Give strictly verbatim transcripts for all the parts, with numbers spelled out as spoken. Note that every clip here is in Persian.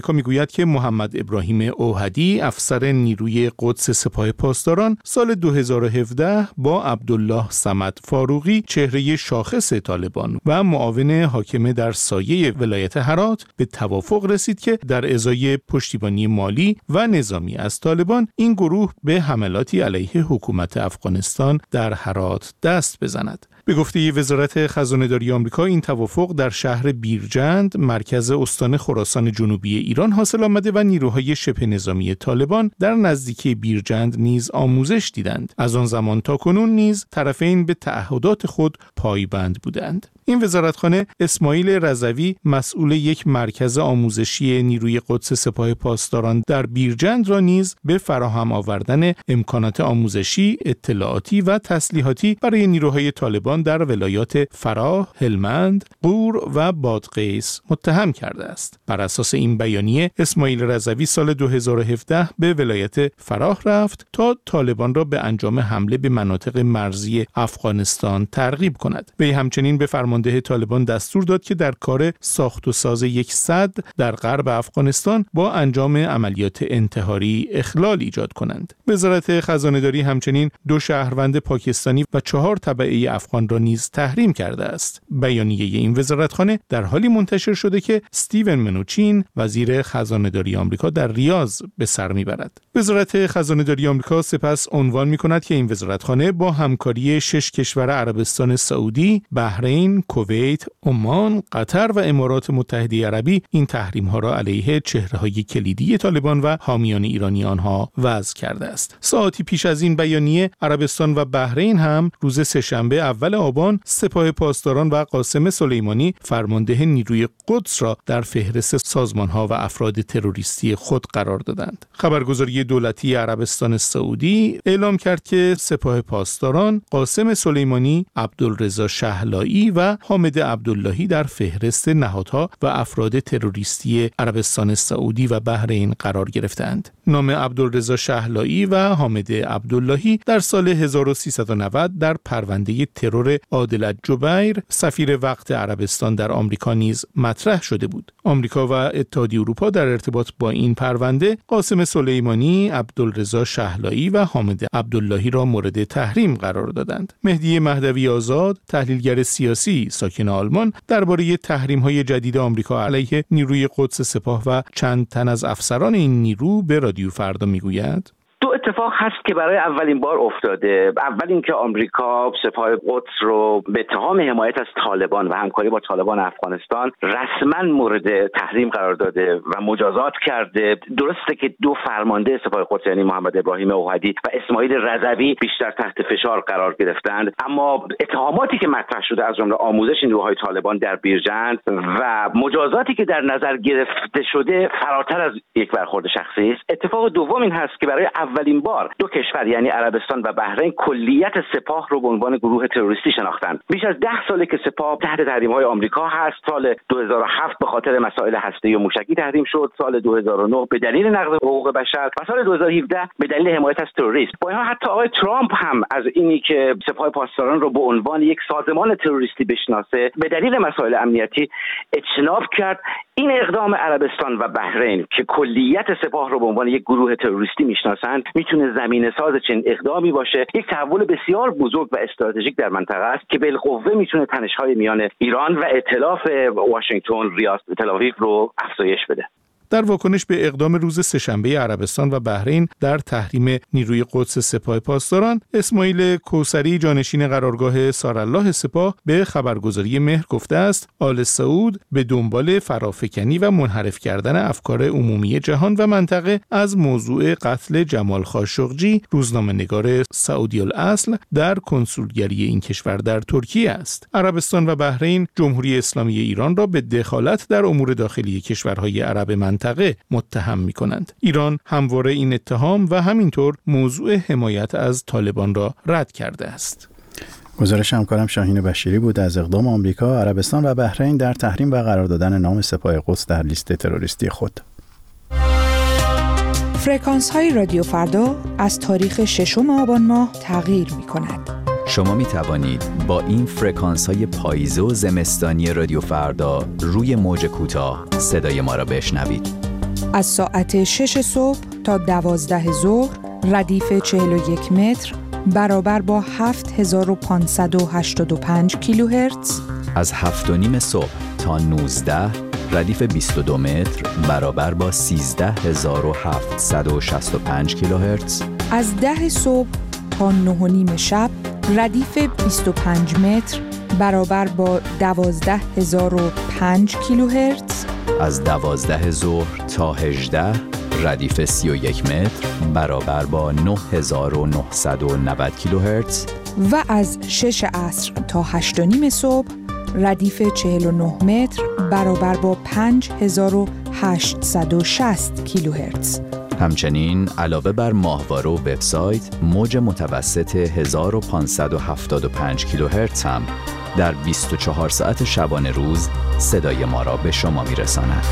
آمریکا میگوید که محمد ابراهیم اوحدی افسر نیروی قدس سپاه پاسداران سال دو هزار و هفده با عبدالله صمد فاروقی چهره شاخص طالبان و معاون حاکم در سایه ولایت هرات به توافق رسید که در ازای پشتیبانی مالی و نظامی از طالبان این گروه به حملاتی علیه حکومت افغانستان در هرات دست بزند. به گفته وزارت خزانه‌داری آمریکا این توافق در شهر بیرجند مرکز استان خراسان جنوبی ایران حاصل آمده و نیروهای شبه نظامی طالبان در نزدیکی بیرجند نیز آموزش دیدند. از آن زمان تا کنون نیز طرفین به تعهدات خود پایبند بودند. این وزارتخانه اسماعیل رضوی مسئول یک مرکز آموزشی نیروی قدس سپاه پاسداران در بیرجند را نیز به فراهم آوردن امکانات آموزشی، اطلاعاتی و تسلیحاتی برای نیروهای طالبان در ولایات فراه، هلمند، غور و بادغیس متهم کرده است. بر اساس این بیانیه اسماعیل رضوی سال دو هزار و هفده به ولایت فراه رفت تا طالبان را به انجام حمله به مناطق مرزی افغانستان ترغیب کند. وی همچنین به فرمانده طالبان دستور داد که در کار ساخت و ساز یک سد در غرب افغانستان با انجام عملیات انتحاری اخلال ایجاد کنند. وزارت خزانه‌داری همچنین دو شهروند پاکستانی و چهار تبعه افغان را نیز تحریم کرده است. بیانیه این وزارتخانه در حالی منتشر شده که استیون منوچین وزیر خزانه‌داری آمریکا در ریاض به سر میبرد. وزارت خزانه‌داری آمریکا سپس عنوان می‌کند که این وزارتخانه با همکاری شش کشور عربستان سعودی، بحرین، کویت، عمان، قطر و امارات متحده عربی این تحریم‌ها را علیه چهره‌های کلیدی طالبان و حامیان ایرانی آنها وضع کرده است. ساعتی پیش از این بیانیه عربستان و بحرین هم روز سه‌شنبه اول آبان سپاه پاسداران و قاسم سلیمانی فرمانده نیروی قدس را در فهرست سازمان‌ها و افراد تروریستی خود قرار دادند. خبرگزاری دولتی عربستان سعودی اعلام کرد که سپاه پاسداران قاسم سلیمانی، عبدالرضا شهلایی و حامد عبداللهی در فهرست نهادها و افراد تروریستی عربستان سعودی و بحرین قرار گرفتند. نام عبدالرضا شهلایی و حامد عبداللهی در سال هزار و سیصد و نود در پرونده ترور عادل جبیر سفیر وقت عربستان در آمریکا نیز مطرح شده بود. آمریکا و اتحادیه اروپا در ارتباط با این پرونده قاسم سلیمانی، عبدالرضا شهلایی و حامد عبداللهی را مورد تحریم قرار دادند. مهدی مهدوی آزاد، تحلیلگر سیاسی ساکن آلمان، درباره تحریم‌های جدید آمریکا علیه نیروی قدس سپاه و چند تن از افسران این نیرو به رادیو فردا میگوید: دو اتفاق هست که برای اولین بار افتاده. اول اینکه آمریکا سپاه قدس رو به اتهام حمایت از طالبان و همکاری با طالبان افغانستان رسما مورد تحریم قرار داده و مجازات کرده. درسته که دو فرمانده سپاه قدس یعنی محمد ابراهیم اوحدی و اسماعیل رضوی بیشتر تحت فشار قرار گرفتند، اما اتهاماتی که مطرح شده از جمله آموزش نیروهای طالبان در بیرجند و مجازاتی که در نظر گرفته شده فراتر از یک برخورد شخصی است. اتفاق دوم این هست که برای اولین بار دو کشور یعنی عربستان و بحرین کلیت سپاه رو به عنوان گروه تروریستی شناختند. بیش از ده ساله که سپاه تحت تحریم‌های آمریکا هست. سال دو هزار و هفت به خاطر مسائل هسته‌ای و موشکی تحریم شد، سال دو هزار و نه به دلیل نقض حقوق بشر و سال دو هزار و هفده به دلیل حمایت از تروریست. با اینها حتی آقای ترامپ هم از اینی که سپاه پاسداران رو به عنوان یک سازمان تروریستی بشناسه به دلیل مسائل امنیتی اجتناب کرد. این اقدام عربستان و بحرین که کلیت سپاه رو به عنوان یک گروه تروریستی میشناسند میتونه زمینه ساز چنین اقدامی باشه. یک تحول بسیار بزرگ و استراتژیک در منطقه است که بالقوه میتونه تنش‌های میان ایران و ائتلاف واشنگتن، ریاض، تل‌آویو رو افزایش بده. در واکنش به اقدام روز سه‌شنبه عربستان و بحرین در تحریم نیروی قدس سپاه پاسداران، اسماعیل کوثری جانشین قرارگاه سارالله سپاه به خبرگزاری مهر گفته است آل سعود به دنبال فرافکنی و منحرف کردن افکار عمومی جهان و منطقه از موضوع قتل جمال خاشقجی، روزنامه‌نگار سعودی الاصل در کنسولگری این کشور در ترکیه است. عربستان و بحرین جمهوری اسلامی ایران را به دخالت در امور داخلی کشورهای عرب منطقه متهم می‌کنند. ایران همواره این اتهام و همینطور موضوع حمایت از طالبان را رد کرده است. گزارش همکارم شاهین بشیری بود از اقدام آمریکا، عربستان و بحرین در تحریم و قرار دادن نام سپاه قدس در لیست تروریستی خود. فرکانس های رادیو فردا از تاریخ ششم آبان ماه تغییر می‌کند. شما می توانید با این فرکانس های پاییزه و زمستانی رادیو فردا روی موج کوتاه صدای ما را بشنوید. از ساعت شش صبح تا دوازده ظهر ردیف چهل و یک متر برابر با هفت هزار و پانصد و هشتاد و پنج کیلوهرتز، از هفت و نیم صبح تا نوزده ردیف بیست و دو متر برابر با سیزده هزار و هفتصد و شصت و پنج کیلوهرتز، از ده صبح تا نه و نیم شب ردیف بیست و پنج متر برابر با دوازده هزار و پنج کیلوهرتز، از دوازده ظهر تا هجده ردیف سی و یک متر برابر با نه هزار و نهصد و نود کیلوهرتز و از شش عصر تا هشت و نیم صبح ردیف چهل و نه متر برابر با پنج هزار و هشتصد و شصت کیلوهرتز. همچنین علاوه بر ماهواره و وبسایت، موج متوسط هزار و پانصد و هفتاد و پنج کیلوهرتز هم در بیست و چهار ساعت شبانه روز صدای ما را به شما میرساند.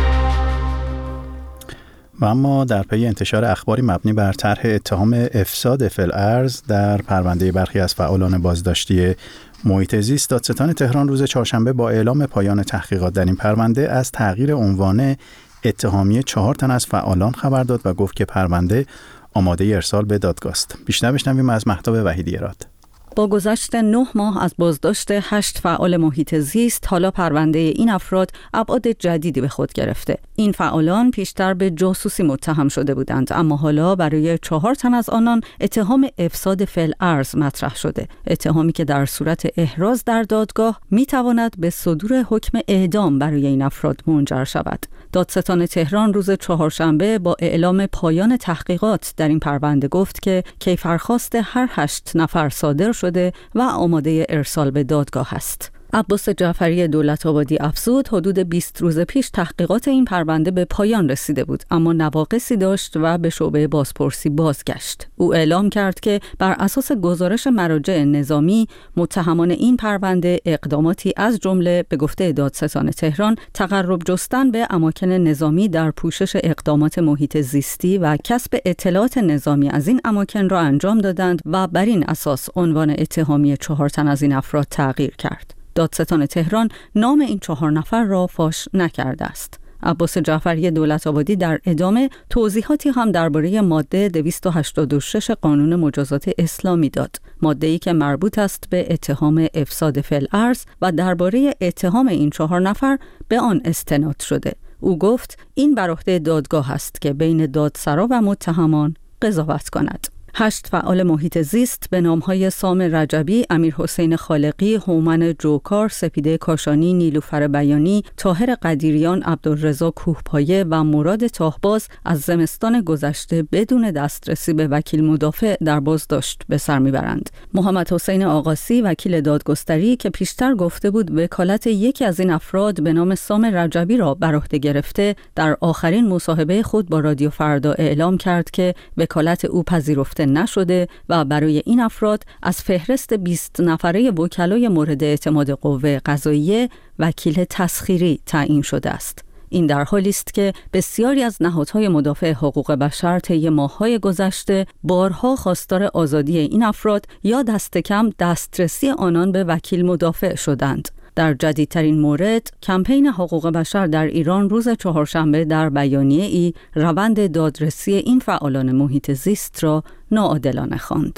و اما در پی انتشار اخباری مبنی بر طرح اتهام افساد فی‌الارض در پرونده برخی از فعالان بازداشتی محیط زیست، دادستان تهران روز چهارشنبه با اعلام پایان تحقیقات در این پرونده از تغییر عنوان اتهامی چهار تن از فعالان خبر داد و گفت که پرونده آماده ارسال به دادگاه است. بیشتر بشنویم از مهتاب وحیدی اراد. با گذشت نه ماه از بازداشت هشت فعال محیط زیست، حالا پرونده این افراد ابعاد جدیدی به خود گرفته. این فعالان پیشتر به جاسوسی متهم شده بودند، اما حالا برای چهار تن از آنان اتهام افساد فی‌الارض مطرح شده. اتهامی که در صورت احراز در دادگاه میتواند به صدور حکم اعدام برای این افراد منجر شود. دادستان تهران روز چهارشنبه با اعلام پایان تحقیقات در این پرونده گفت که کیفرخواست هر هشت نفر صادر شده و آماده ارسال به دادگاه است. عباس جعفری دولت‌آبادی افزود حدود بیست روز پیش تحقیقات این پرونده به پایان رسیده بود، اما نواقصی داشت و به شعبه بازپرسی بازگشت. او اعلام کرد که بر اساس گزارش مراجع نظامی، متهمان این پرونده اقداماتی از جمله به گفته دادستان تهران تقرب جستن به اماکن نظامی در پوشش اقدامات محیط زیستی و کسب اطلاعات نظامی از این اماکن را انجام دادند و بر این اساس عنوان اتهامی چهار تن از این افراد تغییر کرد. دادستان تهران نام این چهار نفر را فاش نکرده است. عباس جعفری دولت‌آبادی در ادامه توضیحاتی هم درباره ماده دویست و هشتاد و شش قانون مجازات اسلامی داد. ماده‌ای که مربوط است به اتهام افساد فی‌الارض و درباره اتهام این چهار نفر به آن استناد شده. او گفت این بر عهده دادگاه است که بین دادسرا و متهمان قضاوت کند. هشت فعال محیط زیست به نامهای سام رجبی، امیر حسین خالقی، هومن جوکار، سپیده کاشانی، نیلوفر بیانی، طاهر قدیریان، عبدالرضا کوهپایه و مراد تاهباز از زمستان گذشته بدون دسترسی به وکیل مدافع در بازداشت به سر میبرند. محمد حسین آقاسی، وکیل دادگستری که پیشتر گفته بود وکالت یکی از این افراد به نام سام رجبی را بر عهده گرفته، در آخرین مصاحبه خود با رادیو فردا اعلام کرد که وکالت او پذیرفته نشده و برای این افراد از فهرست بیست نفره وکلای مورد اعتماد قوه قضاییه وکیل تسخیری تعیین شده است. این در حالی است که بسیاری از نهادهای مدافع حقوق بشر طی ماه‌های گذشته بارها خواستار آزادی این افراد یا دست کم دسترسی آنان به وکیل مدافع شدند. در جدیدترین مورد، کمپین حقوق بشر در ایران روز چهارشنبه در بیانیه ای روند دادرسی این فعالان محیط زیست را ناعادلانه خواند.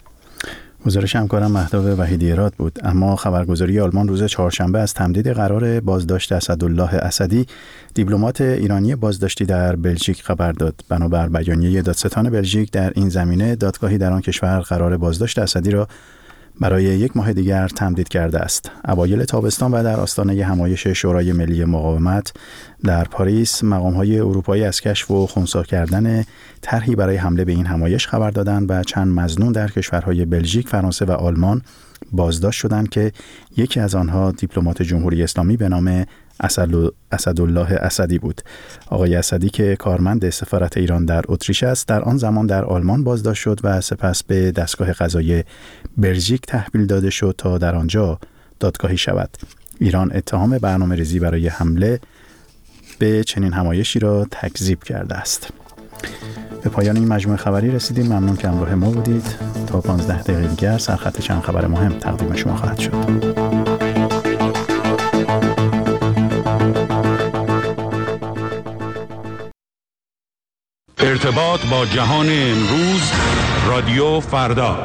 گزارش همکارم مهتاب وحیدی اراد بود. اما خبرگزاری آلمان روز چهارشنبه از تمدید قرار بازداشت اسدالله اسدی، دیپلمات ایرانی بازداشتی در بلژیک خبر داد. بنابر بیانیه دادستان بلژیک در این زمینه، دادگاهی در آن کشور قرار بازداشت اسدی را برای یک ماه دیگر تمدید کرده است. اوایل تابستان و در آستانه همایش شورای ملی مقاومت در پاریس، مقام‌های اروپایی از کشف و خنثی کردن طرحی برای حمله به این همایش خبر دادند و چند مظنون در کشورهای بلژیک، فرانسه و آلمان بازداشت شدند که یکی از آنها دیپلمات جمهوری اسلامی به نام اسدالله اسدی بود. آقای اسدی که کارمند سفارت ایران در اتریش است، در آن زمان در آلمان بازداشت شد و سپس به دستگاه قضایی بلژیک تحویل داده شد تا در آنجا دادگاهی شود. ایران اتهام برنامه‌ریزی برای حمله به چنین همایشی را تکذیب کرده است. به پایان این مجموعه خبری رسیدیم. ممنون که همراه ما بودید. تا پانزده دقیقه دیگر سرخط چند خبر مهم تقدیم شما خواهد شد. ارتباط با جهان امروز، رادیو فردا.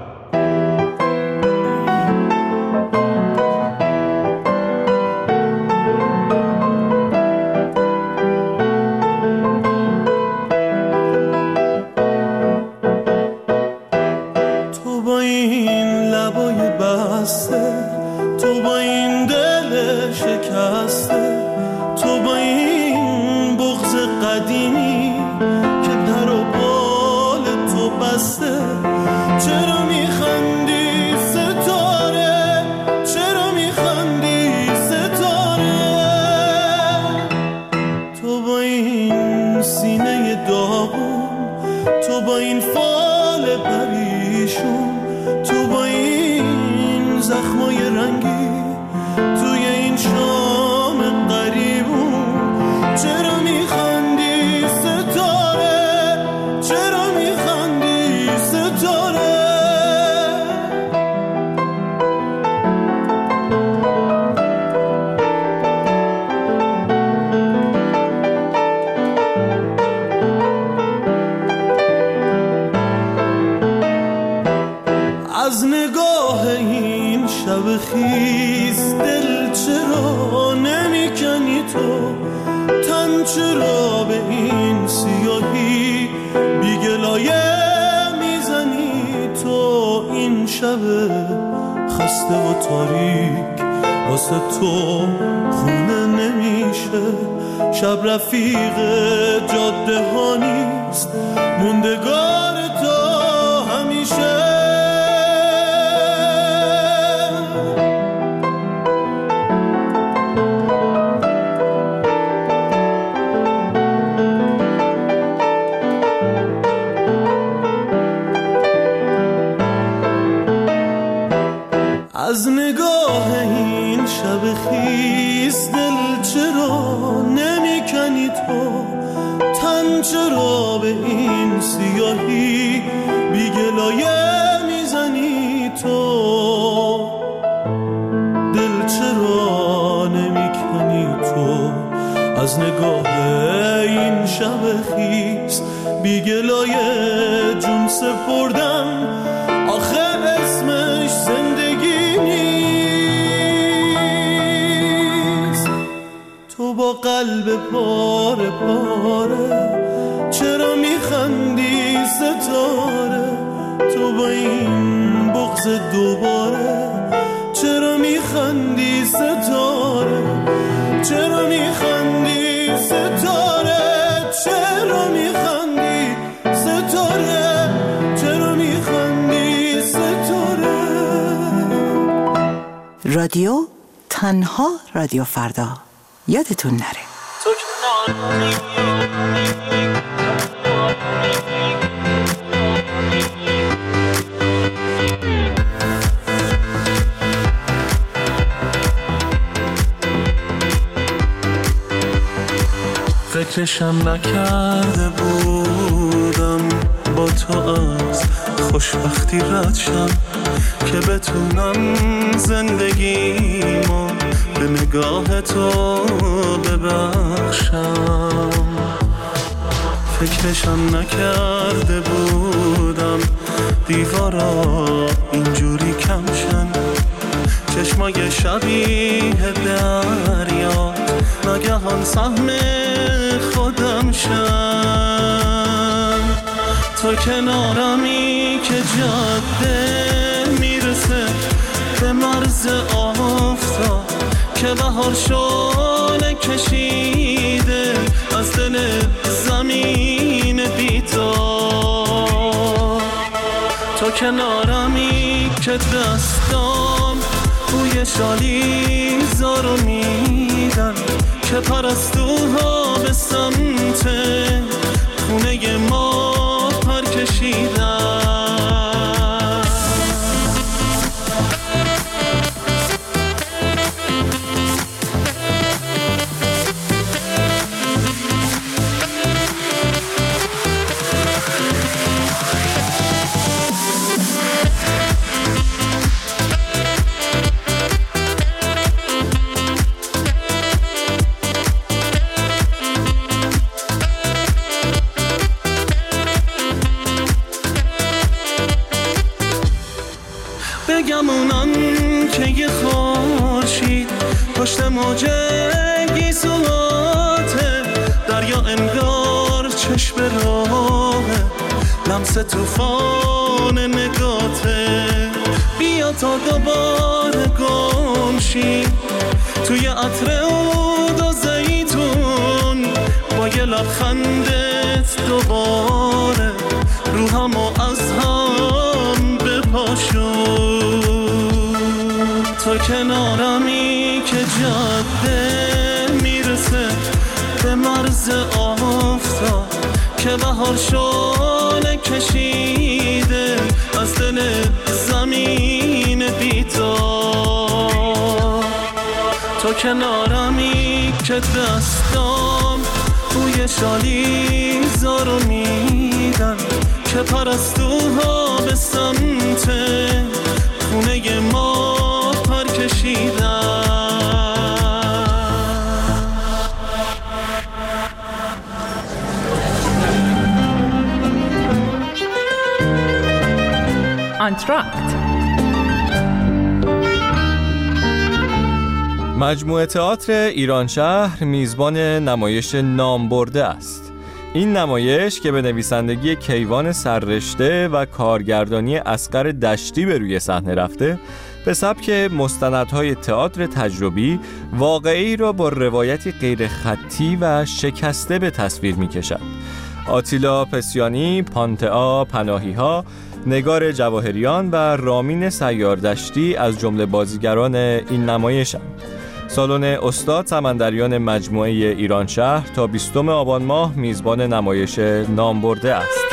تو با این لبای بسته، تو با این دل شکسته، تو با این بغض قدیمی که پر و بال تو بسته، چرا میخندی ستاره، چرا میخندی ستاره؟ تو با این سینه داغون، تو با این فال پریشون، تو با این زخمای رنگی توی این شام قریبون، چرا میخندی ستاره، چرا میخندی ستاره؟ از نگاه این شب خیز دل چرا نمیکنی تو، تن چرا به این سیاهی بیگلایه میزنی تو؟ این شب خسته و تاریک واسه تو خونه نمیشه، شب رفیق جاده ها نیست، موندگار تو همیشه. از نگاه این شب خیس دل چرا نمیکنی تو، تن چرا به این سیاهی بیگلایه میزنی تو؟ دل چرا نمیکنی تو از نگاه این شب خیس بیگلایه جون سپردن؟ آخه اسمش زندگی نیست. تو با قلب پاره پاره چرا میخندی ستاره؟ تو با این بغض دوباره چرا میخندی ستاره؟ چرا میخندی ستاره؟ چرا میخندی ستاره؟ چرا میخندی ستاره؟ رادیو تنها رادیو فردا، یادتون نره. تو فکرشم نکرده بودم با تو از خوشبختی رد شم، که بتونم زندگیمو به نگاه تو ببخشم. فکرشم نکرده بودم دیوارا اینجوری کمشن، چشمای شبیه دریا ناگهان سهم خودم شن. تو کنارمی که جاده میرسه به مرز آفتاب، که بهار شعله کشیده از دل زمین بی‌تاب. تو کنارمی که دستام بوی شالی زارو میدن، که پرستوها به سمت خونه ما پر کشیدن. پشت موج گیسواته، دریا انگار چشم راهه، لمس توفان نگاته. بیا تا دوباره گمشی توی عطر عود و زیتون، با یه لبخندت دوباره روحمو از هم بپاشون. تو کنارمی که جاده میرسه به مرز آفتاب، که بهار شعله کشیده از دل زمین بی‌تاب. تو کنارمی که دستام بوی شالی زارو میدن، که پرستوها به سمت خونه ما پر کشیدن. آنتراکت مجموعه تئاتر ایران شهر میزبان نمایش نامبرده است. این نمایش که به نویسندگی کیوان سررشته و کارگردانی اصغر دشتی به روی صحنه رفته، به سبک مستندهای تئاتر تجربی واقعی را با روایتی غیر خطی و شکسته به تصویر می کشد. آتیلا پسیانی، پانتئا پناهی‌ها، نگار جواهریان و رامین سیاردشتی از جمله بازیگران این نمایش‌اند. سالن استاد سمندریان مجموعه ایران شهر تا بیستم آبان ماه میزبان نمایش نامبرده است.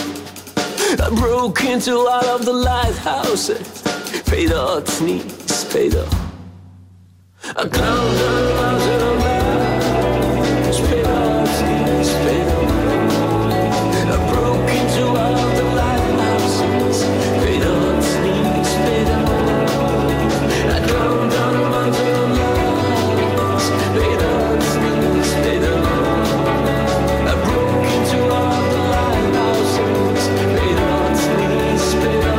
into all of the lighthouses. پیدات نیست پیدا. I ground down the mountain of lies, پیداست نیست پیدا. I broke into all the lighthouses, پیداست نیست پیدا. I ground down the mountain of lies, پیداست نیست پیدا. I broke into all the lighthouses, پیداست نیست پیدا.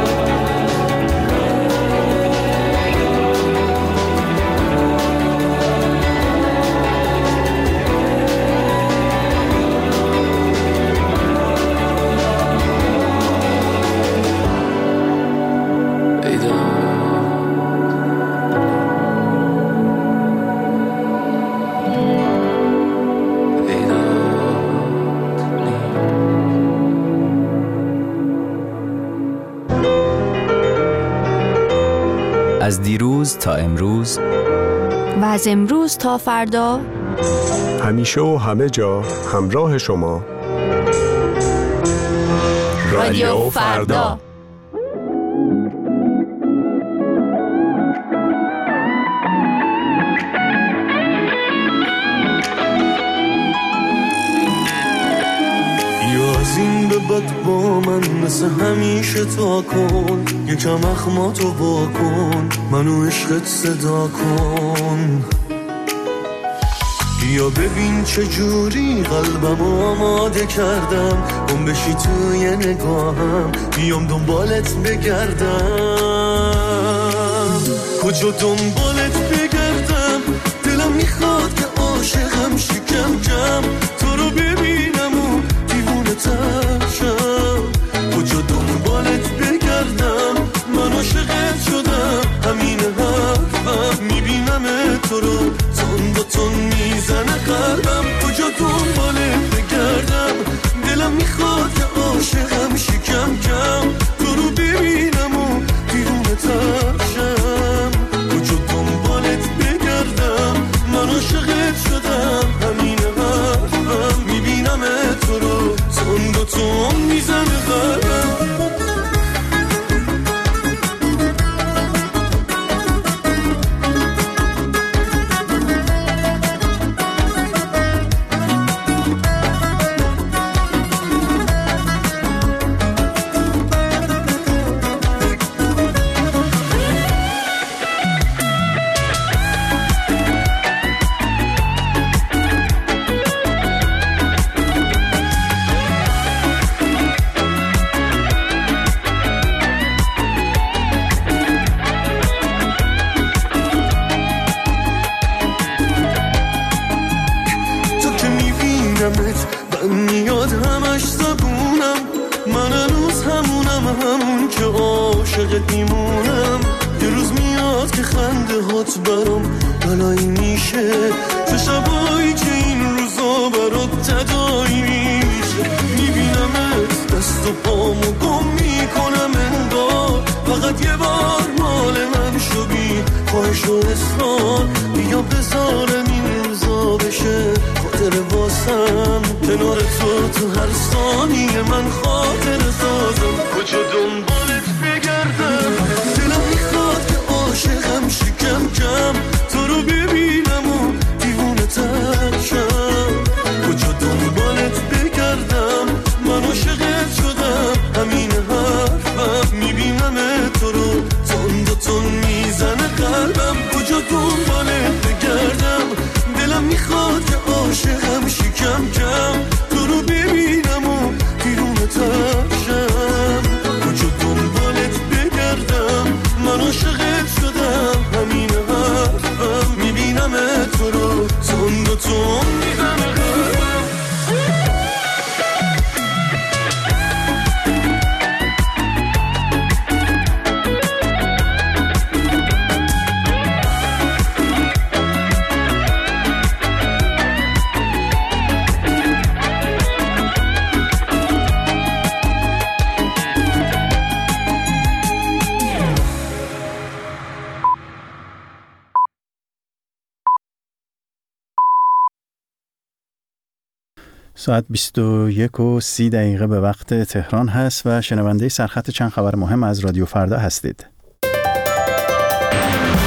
از دیروز تا امروز و از امروز تا فردا، همیشه و همه جا همراه شما. رادیو فردا. از این به بعد با من مثل همیشه تا کن، یکم اخماتو با کن، منو عشقت صدا کن. یا ببین چجوری قلبمو آماده کردم، گم بشی توی نگاهم، بیام دنبالت بگردم. کجا دنبالت بگردم، دلم میخواد که عاشقم شکم کم، تو رو ببینم و دیوونه تر شم. کجا دنبالت بگردم، من عاشقت شدم، همین حرفم، میبینم تو رو تون با تون میزنه قلبم. کجا دنبالت بگردم، دلم میخواد که عاشقم شکم کم، تو رو ببینم و دیوونه تر شم. کجا دنبالت بگردم، من عاشقت شدم، همین حرفم، میبینم تو رو تون با تون میزنه قلبم. من میاد همش زبونم، من هنوز همونم، همون که عاشقت میمونم. یه روز میاد که خنده هات برام بلایی میشه، چه شبایی که این روزا برات تدایی میشه. میبینمت دست و پامو گم میکنم انگار، فقط یه بار مال من شو بی خواهش و اصرار. بیا بذارم این روزا بشه خاطر واسم، کنار تو تو هر ثانیه من خاطر سازم. کجا دنبالت بگردم، دلم میخواد که عاشقم شکم کم، تو رو ببینم و دیوونه تر شم. کجا دنبالت بگردم، من عاشقت شدم، همین حرفم، میبینم تو رو تون دو تون میزنه قلبم. کجا دنبالت بگردم، دلم میخواد که عاشقم شکم کم، تو رو ببینم و دیوونه تر شم. کجا دنبالت بگردم، من عاشقت شدم، همین حرفم، میبینم تو رو تون دو تون میزنه قلبم. ساعت بیست و یک و سی دقیقه به وقت تهران هست و شنونده سرخط چند خبر مهم از رادیو فردا هستید.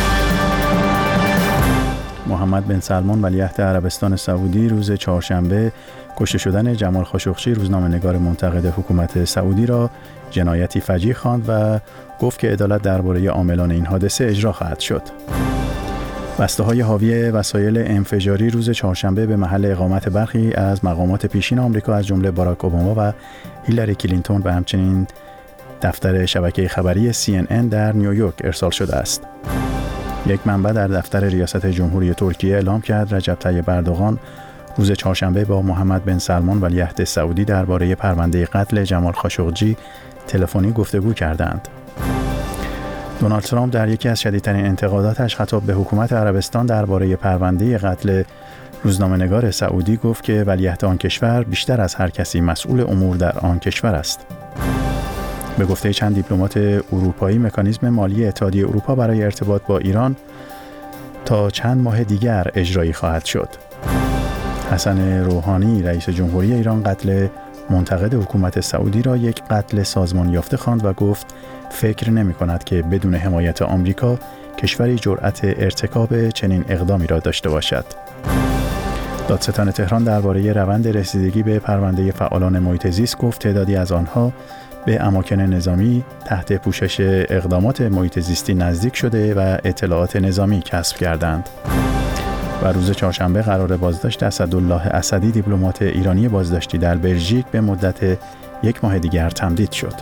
محمد بن سلمان ولیعهد عربستان سعودی روز چهارشنبه کشته شدن جمال خاشقچی روزنامه‌نگار منتقد حکومت سعودی را جنایتی فجیع خواند و گفت که عدالت درباره عاملان این حادثه اجرا خواهد شد. بسته‌های حاوی وسایل انفجاری روز چهارشنبه به محل اقامت برخی از مقامات پیشین آمریکا از جمله باراک اوباما و هیلاری کلینتون و همچنین دفتر شبکه خبری سی ان ان در نیویورک ارسال شده است. یک منبع در دفتر ریاست جمهوری ترکیه اعلام کرد رجب طیب اردوغان روز چهارشنبه با محمد بن سلمان ولیعهد سعودی درباره پرونده قتل جمال خاشقچی تلفنی گفتگو کردند. دونالد ترامپ در یکی از شدیدترین انتقاداتش خطاب به حکومت عربستان درباره پرونده قتل روزنامه‌نگار سعودی گفت که ولیعهد آن کشور بیشتر از هر کسی مسئول امور در آن کشور است. به گفته چند دیپلمات اروپایی مکانیزم مالی اتحادیه اروپا برای ارتباط با ایران تا چند ماه دیگر اجرایی خواهد شد. حسن روحانی رئیس جمهوری ایران قتل منتقد حکومت سعودی را یک قتل سازمان یافته خواند و گفت فکر نمی کند که بدون حمایت آمریکا کشوری جرأت ارتکاب چنین اقدامی را داشته باشد. دادستان تهران درباره روند رسیدگی به پرونده فعالان محیط زیست گفت تعدادی از آنها به اماکن نظامی تحت پوشش اقدامات محیط زیستی نزدیک شده و اطلاعات نظامی کسب کردند. و روز چهارشنبه قرار بازداشت اسدالله اسدی دیپلمات ایرانی بازداشتی در بلژیک به مدت یک ماه دیگر تمدید شد.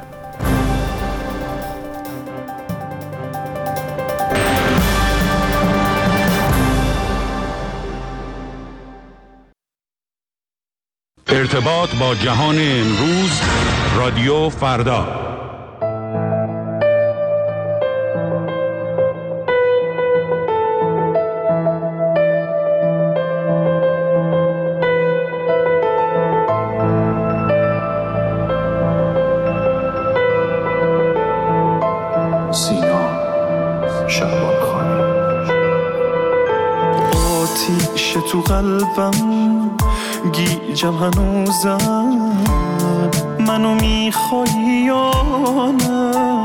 ارتباط با جهان امروز رادیو فردا. سینا شعبانخانی. آتیش تو قلبم گیجم هنوزم، منو میخوایی یا نه؟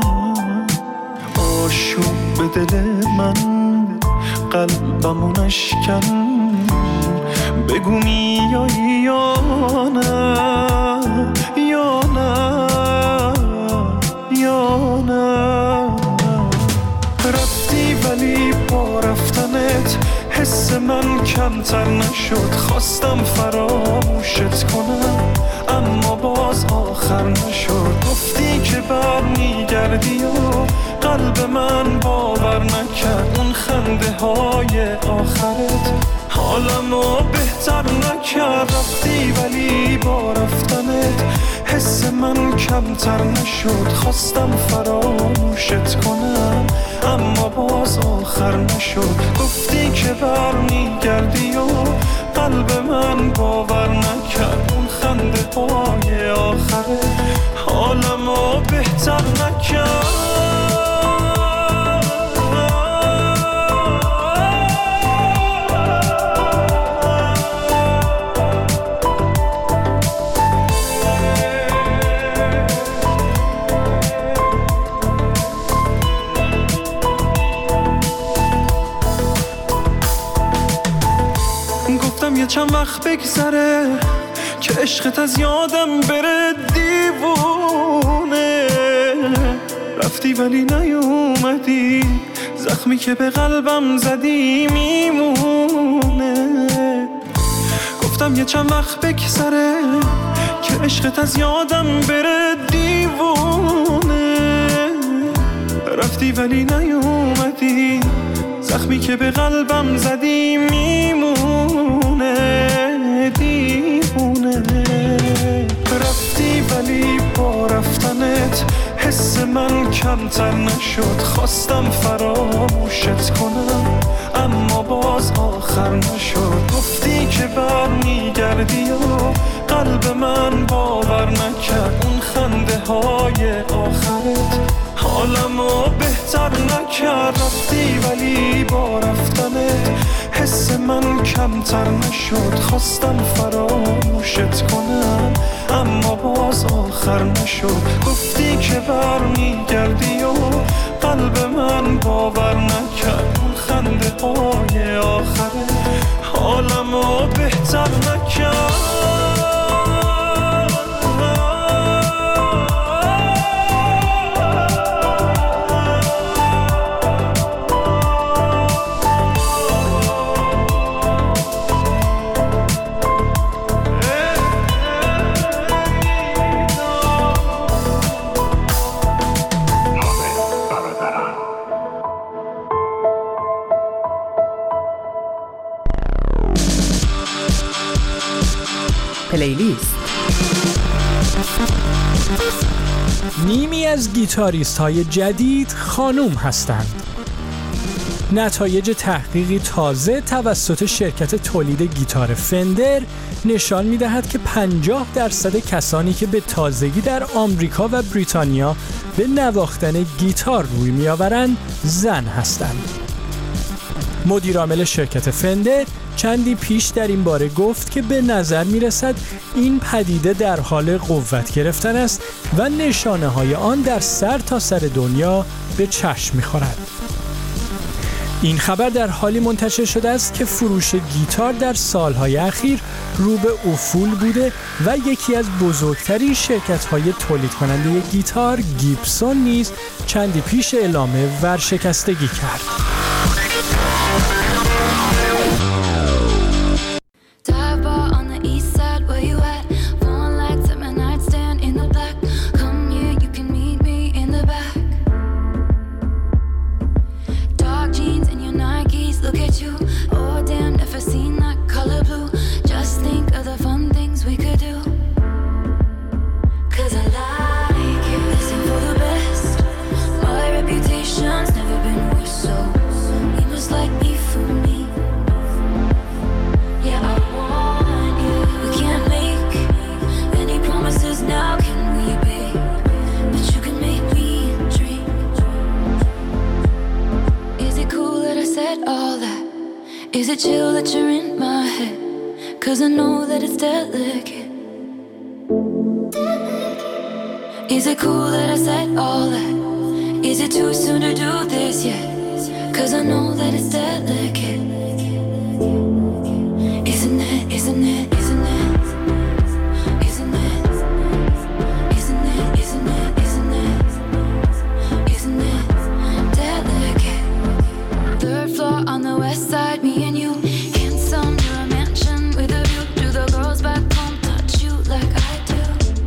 آشوب به دل من قلبمو نشکن، بگو میایی یا نه یا نه یا نه. رفتی ولی با رفتنت حس من کمتر نشد، خواستم فراموشت کنم اما باز آخر نشد. گفتی که برمیگردی و قلب من باور نکرد، اون خنده های آخرت حالمو بهتر نکرد. رفتی ولی با رفتنت حس من کمتر نشد، خواستم فراموشت کنم اما باز آخر نشد. گفتی که برمیگردی و قلب من باور نکرد، اون خنده های آخره حالمو بهتر نکرد. یه چند وقت بگذره که عشقت از یادم بره دیوونه. رفتی ولی نیومدی، زخمی که به قلبم زدی میمونه. گفتم یه چند وقت بگذره که عشقت از یادم بره دیوونه. رفتی ولی نیومدی، زخمی که به قلبم زدی میمونه دیوونه. رفتی ولی با رفتنت حس من کمتر نشد، خواستم فراموشت کنم اما باز آخر نشد. گفتی که برمیگردی و قلب من باور نکرد، اون خنده های آخرت حالمو بهتر نکرد. رفتی ولی با رفتنت حس من کمتر نشد، خواستم فراموشت کنم اما باز آخر نشد. گفتی که برمیگردی و قلب من باور نکرد، اون خنده های آخره حالمو بهتر نکرد. پلیلیست. نیمی از گیتاریست های جدید خانوم هستند. نتایج تحقیقی تازه توسط شرکت تولید گیتار فندر نشان می‌دهد که پنجاه درصد کسانی که به تازگی در آمریکا و بریتانیا به نواختن گیتار روی می‌آورند زن هستند. مدیرعامل شرکت فندر چندی پیش در این باره گفت که به نظر می‌رسد این پدیده در حال قوت گرفتن است و نشانه‌های آن در سر تا سر دنیا به چشم می‌خورد. این خبر در حالی منتشر شده است که فروش گیتار در سالهای اخیر رو به افول بوده و یکی از بزرگترین شرکت‌های تولید کننده گیتار گیبسون نیز چندی پیش اعلام ورشکستگی کرد. Is it chill that you're in my head? Cause I know that it's delicate. Is it cool that I said all that? Is it too soon to do this yet? Cause I know that it's delicate. Isn't it, isn't it, isn't it? Isn't it? Isn't it, isn't it, isn't it? Isn't it delicate? Third floor on the west side, me and you, handsome, you're a mansion with a view. Do the girls back home touch you like I do?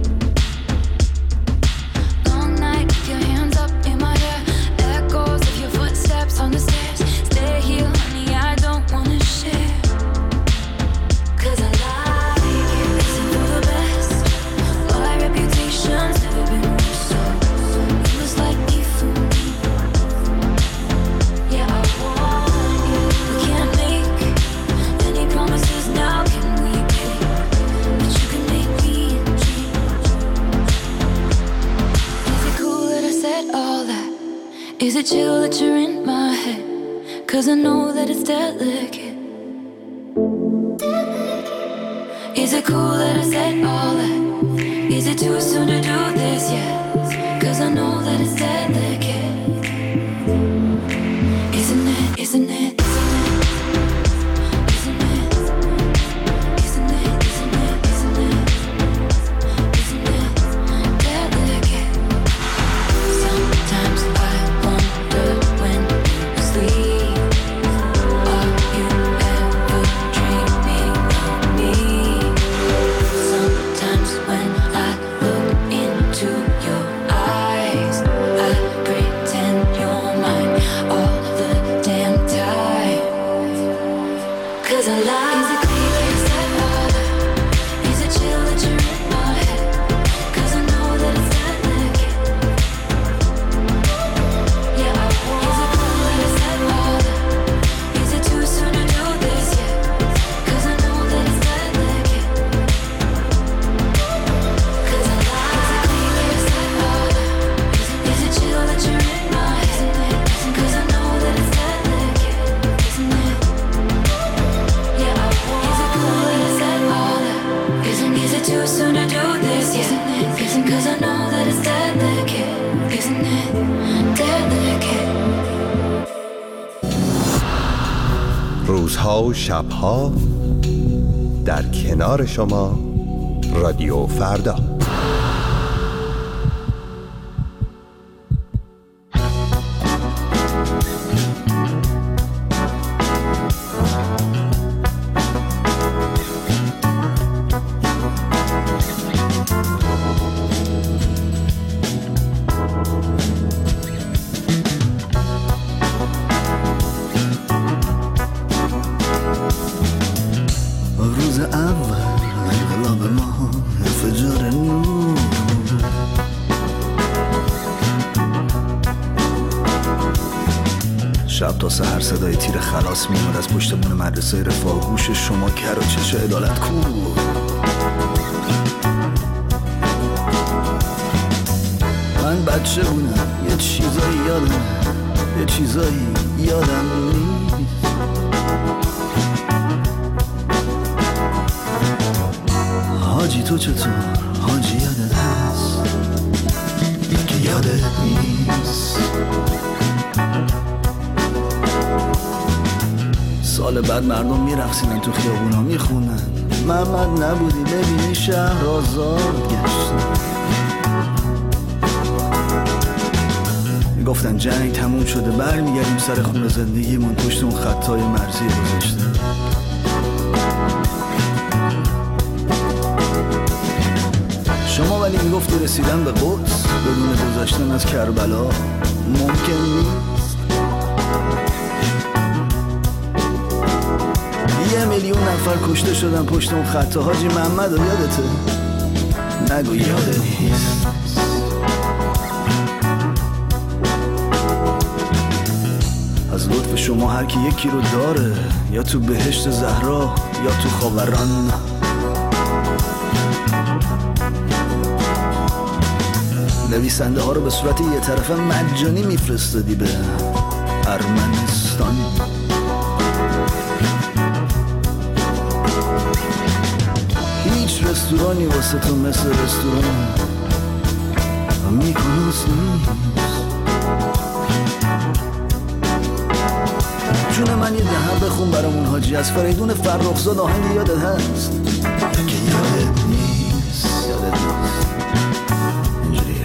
Long night, keep your hands up in my hair. Echoes of your footsteps on the stairs. Stay here, honey, I don't wanna share. Cause I like it, listen for the best. My reputation's never been worse, so you must like me for me. Yeah, I want you. We can't make any promises now, can we, babe? But you can make me dream. Is it cool that I said all that? Is it chill that you're in my head? Cause I know that it's delicate. Is it cool that I said all that? Is it too soon to do this yet? Cause I know that it's delicate. Isn't it, isn't it, isn't it? Isn't it? Isn't it, isn't it, isn't it? Isn't it delicate? Sometimes I wonder when you sleep, are you ever dreaming of me? Sometimes when I look into your eyes, I pretend you're mine all the damn time. Cause I lie. Is it clear that you said all that? Is it chill that you're in my head? Cause I know that it's delicate. Yeah, I want. Is it cool that I said all that? Is it too soon to do this yet? Cause I know that it's delicate. Cause I lie. Is it clear that you said all that? Is it chill that you're in my head? Cause I know that it's delicate. Isn't it? Yeah, I want. Is it cool that I said all that? Isn't, is it too soon to do this yet? Isn't it? Isn't cause I know that it's delicate. Isn't it delicate? روزها و شبها در کنار شما رادیو فردا. شب تا سحر صدای تیر خلاص میاد از پشت بون مدرسه رفاه. گوش شما کر و چش عدالت کو. من بچه بودم یه چیزایی یادم یه چیزایی یادم نیست. حاجی تو چطور؟ حاجی یادت هست که یادت نیست. سال بعد مردم میرقصیدن تو خیابونا میخونن محمد نبودی ببینی شهر آزاد گشتن. میگفتن جنگ تموم شده برمیگردیم سر خونه زندگیمون پشت اون خطای مرزی گذاشته. شما ولی میگفتی رسیدن به قدس بدون گذشتن از کربلا ممکن نیست. یه میلیون نفر کشته شدن پشت اون خطا. حاجی محمد رو یادته؟ نگو یاده نیست. از لطف شما هر کی یکی رو داره، یا تو بهشت زهرا یا تو خاوران. نویسنده ها رو به صورت یه طرفه مجانی میفرستادی به ارمنستان. هیچ رستورانی واسه تو مثل رستوران میکنوس نیست. جون من یه دهن بخون برامون حاجی از فریدون فرخزاد آهنگ یادت هست که یادت نیست. یادت نیست اینجوریه.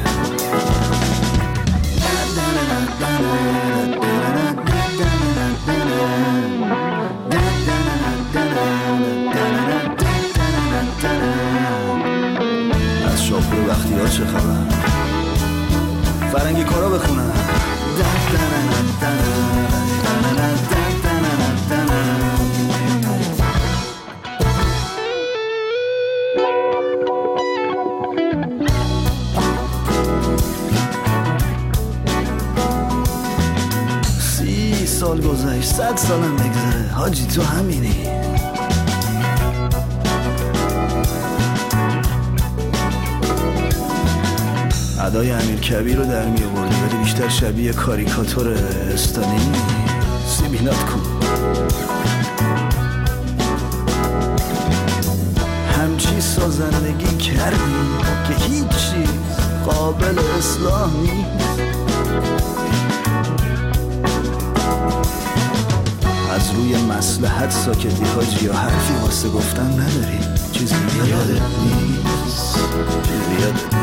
از شاپور وقتی ها چه خبر؟ فرنگی کارا بخونن. سی سال گذشت، صد سالم بگذره حاجی تو همینی. ادای امیر کبیر رو در می آوردی ولی بیشتر شبیه کاریکاتور استالینی. سیبیلات کن. همچی سازندگی کردی که هیچ چیز قابل اصلاح نیست. از روی مصلحت ساکتی حاجی، یا حرفی واسه گفتن نداری؟ چیزی یادت نیست. چیزی یادت نیست.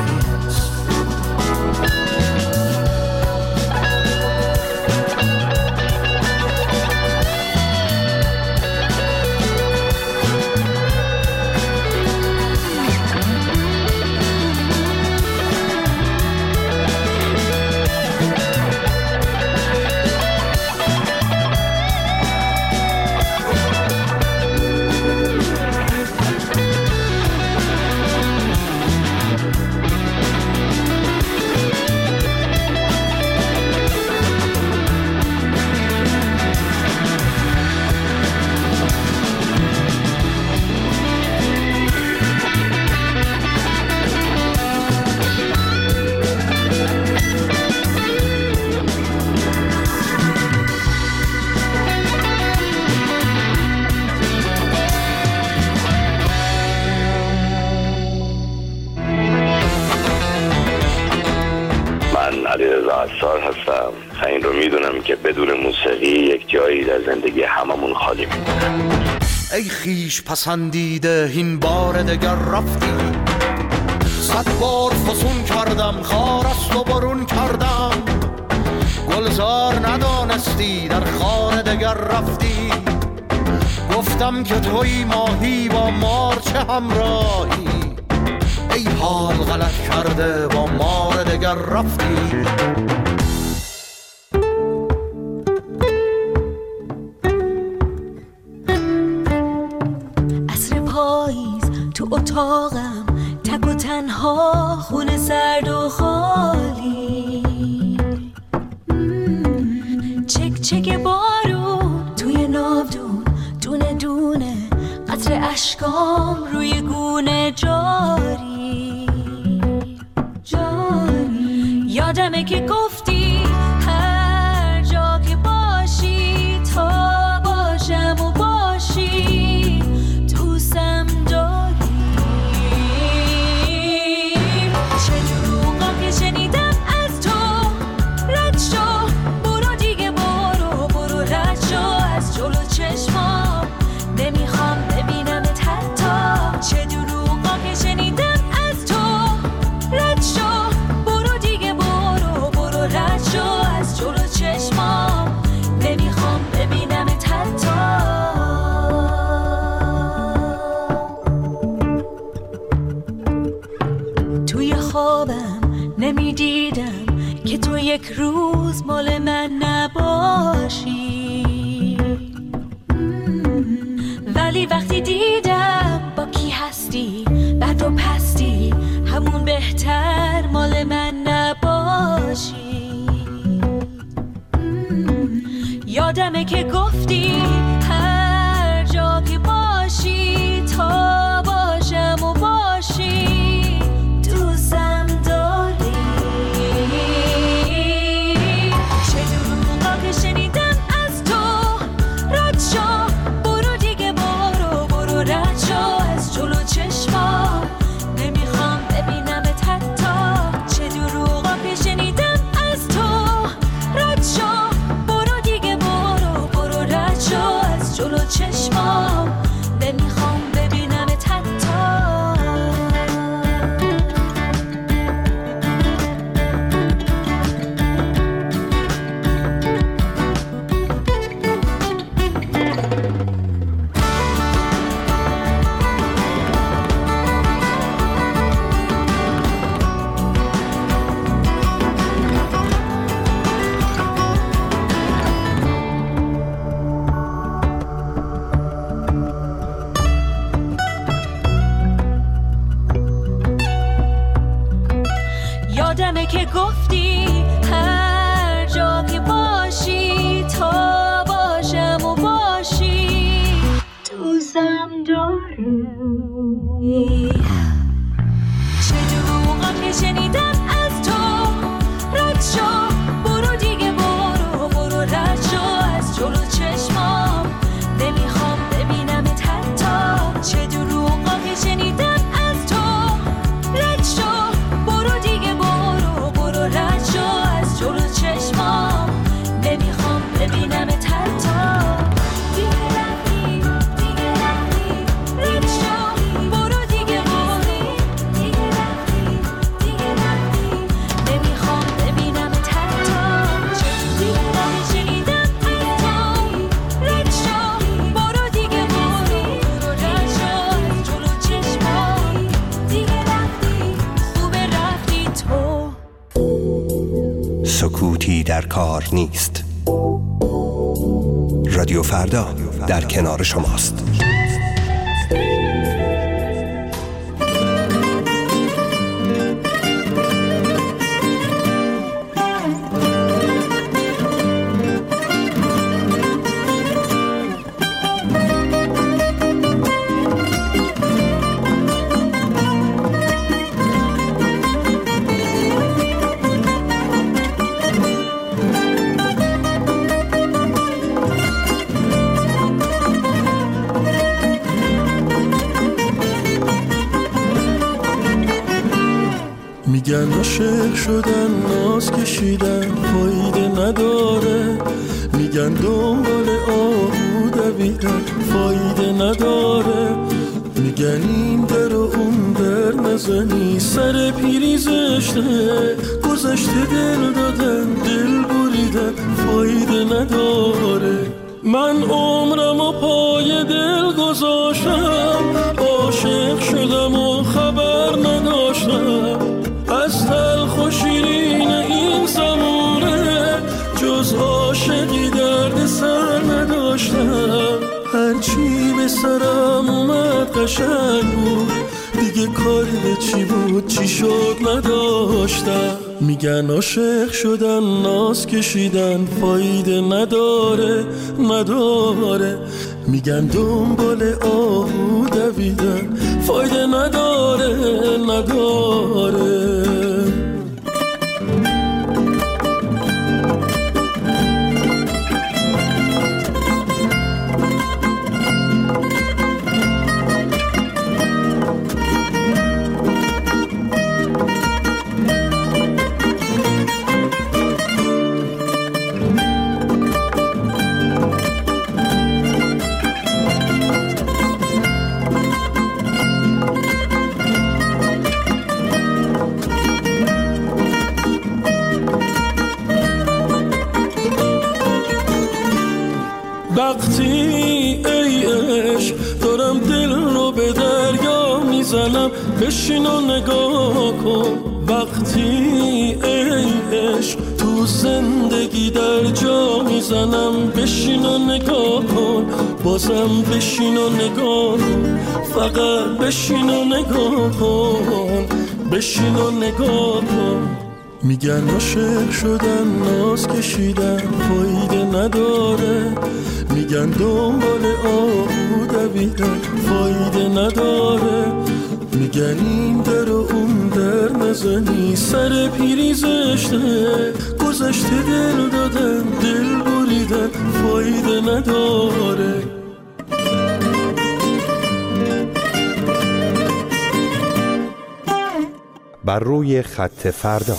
این رو میدونم که بدون موسیقی یک جایی در زندگی هممون خالی میمونه. ای خیش پسندیده این بار دگر رفتی، صد بار فسون کردم خار است و برون کردم، گلزار ندانستی در خار دگر رفتی، گفتم که توی ماهی با مار چه همراهی، ای حال غلط کرده با مار دگر رفتی. عصر پاییز تو اتاقم تک و تنها، خونه سرد و خالی، چک چک بارون توی ناودون، دونه دونه قطر اشکام روی گونه جاری جاری. یادمه که گفتی هر جا که باشی تا باشم و باشی دوستم داری. چه دروغا که شنیدم از تو، رد شو برو دیگه، برو برو رد شو از جلو چشمام، نمیخوام ببینمت حتی. چه دروغا که شنیدم از تو، رد شو برو دیگه، برو برو رد شو از جلو چشمام، نمیخوام ببینمت حتی. توی خوابم نمیدیدم که تو یک روز مال من نباشی، ولی وقتی دیدم با کی هستی، بد و پستی، همون بهتر مال من نباشی. یادمه که گفتی هر جا که باشی تا باشم و باشی دوستم داری. چه دروغا که شنیدم از تو، رد شو برو دیگه، برو برو رد شو از جلو چشمام، نمیخوام ببینمت حتی. چه دروغا که شنیدم از تو، رد شو برو دیگه، برو برو رد شو از جلو چشمام، نمیخوام ببینمت حتی. یادمه که گفتی هر جا که باشی تا باشم و باشی دوستم داری. چه دروغا که شنیدم از تو، رد شو برو دیگه، برو برو رد شو از جلو چشمام، نمیخوام ببینمت حتی. چه دروغا که شنیدم از تو، رد شو برو دیگه، برو برو رد شو از جلو چشمام، نمیخوام ببینمت حتی. دیگه رفتی دیگه رفتی، رد شو برو دیگه، برو دیگه رفتی دیگه رفتی، نمیخوام ببینمت حتی. چه دروغا که شنیدم از تو، رد شو برو دیگه، برو برو رد شو از جلو چشمام، دیگه رفتی خوبه رفتی تو. سکوتی در کار نیست. رادیو فردا در کنار شماست. میگن عاشق شدن ناز کشیدن فایده نداره، میگن دنبال آهو دویدن فایده نداره، میگن این در و اون در نزنی سر پیری زشته، گذشته دل دادن دل بریدن فایده نداره. من عمرم و پای دل گذاشتم، عاشق شدم و خبر نداشتم، از تلخ و شیرین این زمونه جز عاشقی درد سر نداشتم. هرچی به سرم اومد قشنگ بود، دیگه کاری به چی بود چی شد نداشتم. میگن عاشق شدن ناز کشیدن فایده نداره نداره، میگن دنبال آهو دویدن فایده نداره نداره. وقتی ای عشق دارم دل رو به دریا میزنم بشین و نگاه کن، وقتی ای عشق تو زندگی در جا میزنم بشین و نگاه کن، بازم بشین و نگاه کن، فقط بشین و نگاه کن، بشین و نگاه کن. میگن عاشق شدن ناز کشیدن فایده نداره، میگن دنبال آهو دویدن فایده نداره، میگن این در و اون در نزنی سر پیری زشته، گذشته دل دادن دل بریدن فایده نداره. بر روی خط فردا.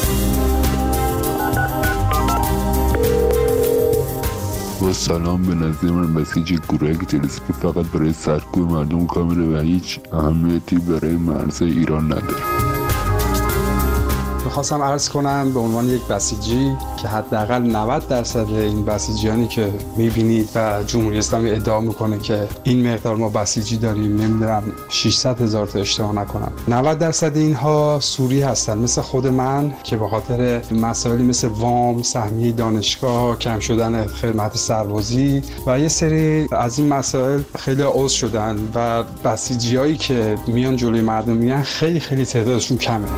با سلام، به نظر من بسیج گروهک جلسه که فقط برای سرکوب مردم کامله و هیچ اهمیتی برای مرز ایران نداره. میخواستم عرض کنم به عنوان یک بسیجی که حداقل نود درصد این بسیجیانی که میبینید و جمهوری اسلامی ادعا میکنه که این مقدار ما بسیجی داریم، نمیدونم ششصد هزار تا اشتباه نکنم، نود درصد اینها سوری هستن مثل خود من که به خاطر مسائلی مثل وام، سهمیه دانشگاه، کم شدن خدمت سربازی و یه سری از این مسائل خیلی عضو شدن و بسیجیایی که میان جلوی مردم میگن خیلی خیلی تعدادشون کمه.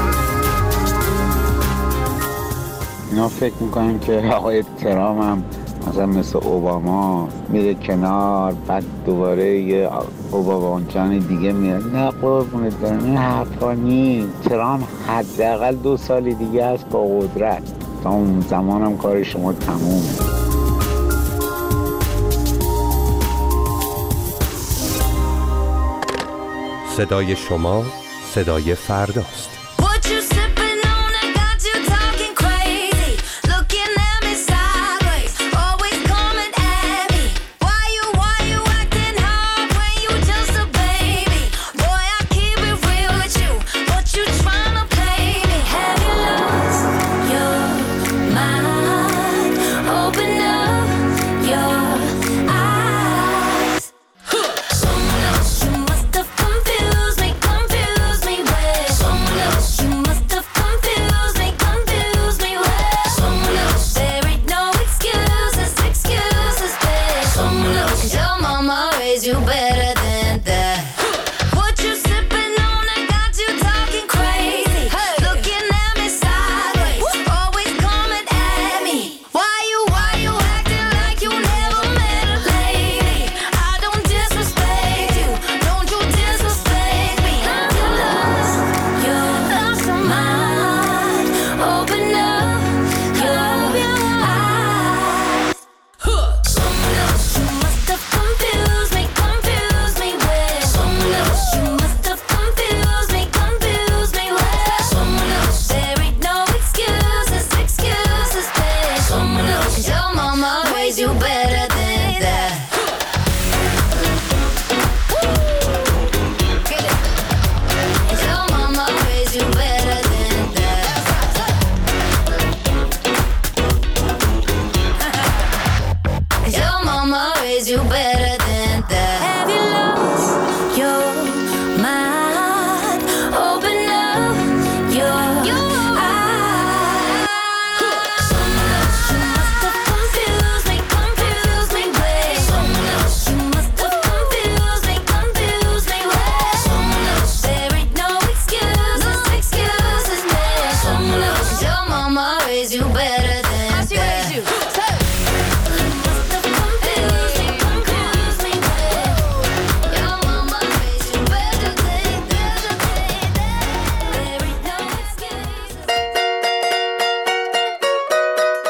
اینا فکر میکنیم که آقای ترامپ هم مثلا مثل اوباما میره کنار، بعد دوباره یه اوبامانچان دیگه میاد. نه قربونت برم، این حرفا نیست. ترامپ حداقل دو سال دیگه هست با قدرت، تا اون زمان هم کار شما تمومه. صدای شما صدای فرداست.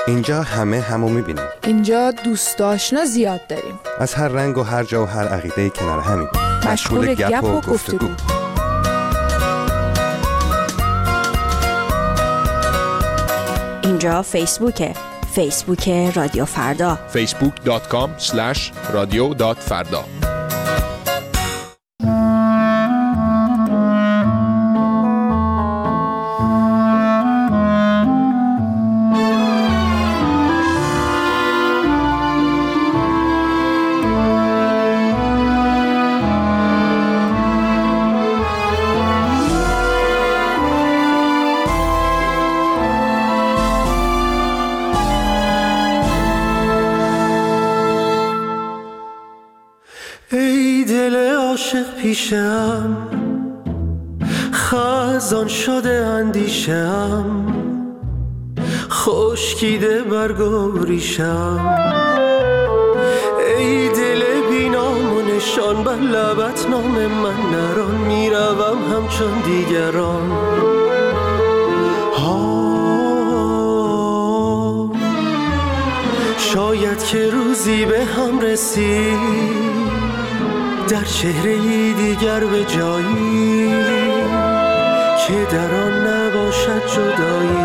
اینجا همه همو میبینیم. اینجا دوست آشنا زیاد داریم. از هر رنگ و هر جا و هر عقیده کنار همیم. مشغول گپ و گفتگو. اینجا فیسبوکه. فیسبوک رادیو فردا. فیسبوک دات کام اسلش رادیو دات فردا. پیشم خزان شده اندیشم، خشکیده برگ ریشم. ای دل بی نام و نشان، بر لبت نام من نران، میروم همچون دیگران. ها شاید که روزی به هم رسید، در چهره دیگر به جایی که در آن نباشد جدایی.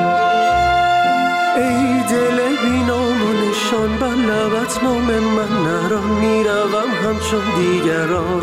ای دل بی نام و نشان، بر لبت نام من نران، میروم همچون دیگران.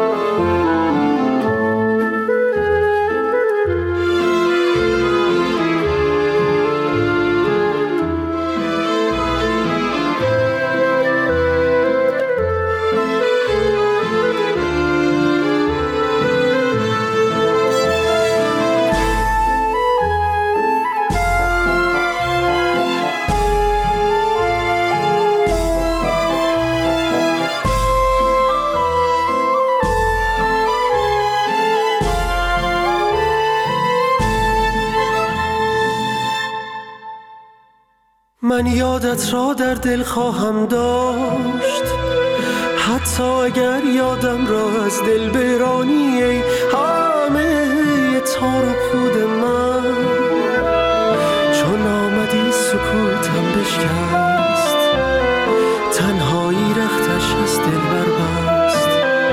من یادت را در دل خواهم داشت، حتی اگر یادم را از دل برانی. ای همه تار و پود من، چون آمدی سکوتم بشکست، تنهایی رختش از دل بربست.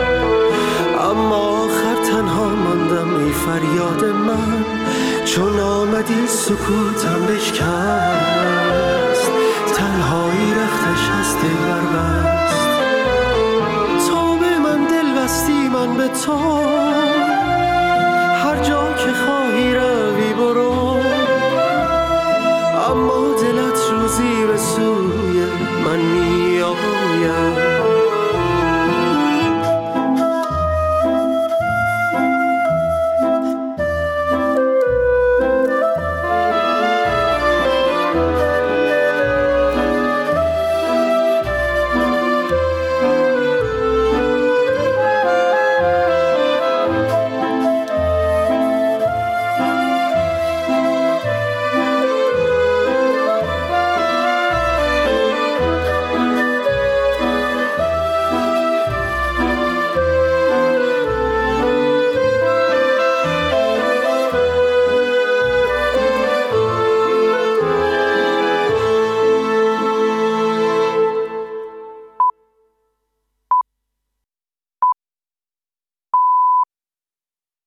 اما آخر تنها ماندم ای فریاد من، چون آمدی سکوتم بشکست، تنهایی رختش از دل بربست. تو به من دل بستی، من به تو